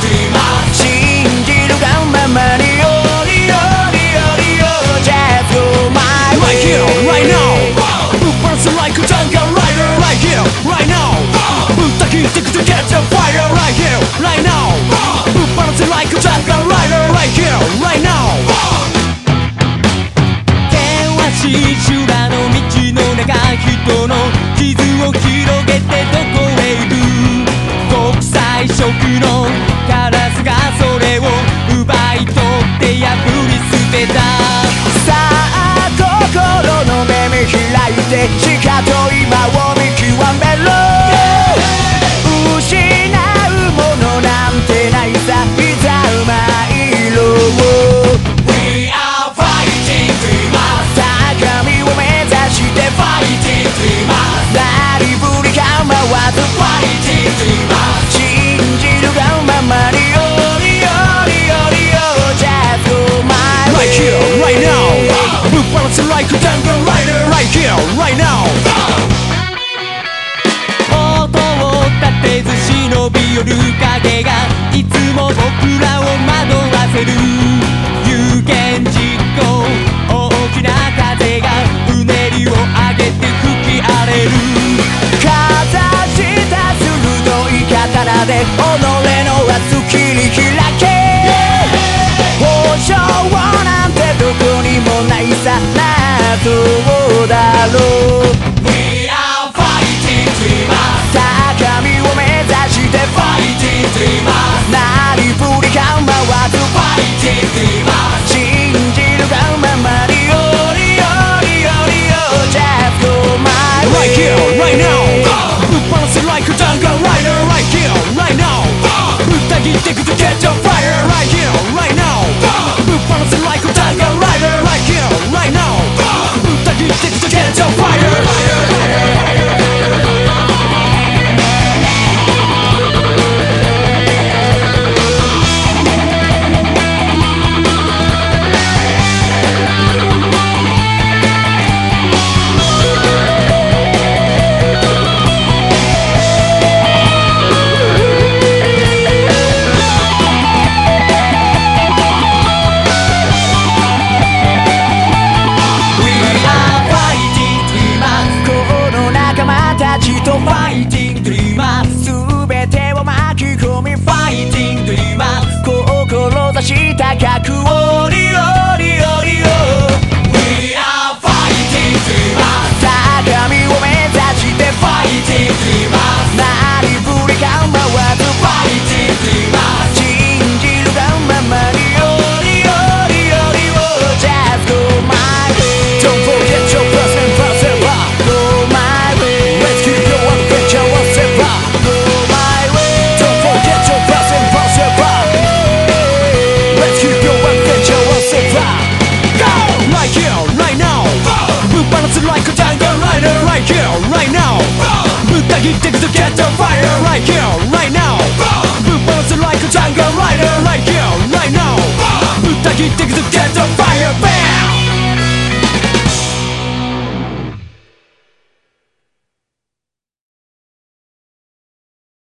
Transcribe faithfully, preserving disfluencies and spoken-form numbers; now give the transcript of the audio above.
信じるがままによりよりよりよ Just go my way Right here, right now Burns like a jungle rider Right here, right now ぶった切ってくと catch a fire Right here, right now Burns like a jungle rider Right here, right now 険しい修羅の道の中人の傷を広げてどこへ行く国際色のカラスがそれを奪い取って破り捨てたさあ心の目見開いてしかと今を見極めろ失うものなんてないさいざ参ろう We are fighting dreamers 高みを目指して Fighting dreamers なりふり構わず Fighting dreamers 信じるがままによりよりよりよ Just go my way Right here, right now Blue balance like a jungle rider Right here, right now 音を立てず忍び寄る影がいつも僕らを惑わせる有言実行大きな風がうねりを上げて吹き荒れるかざした鋭い刀で己の熱切り開け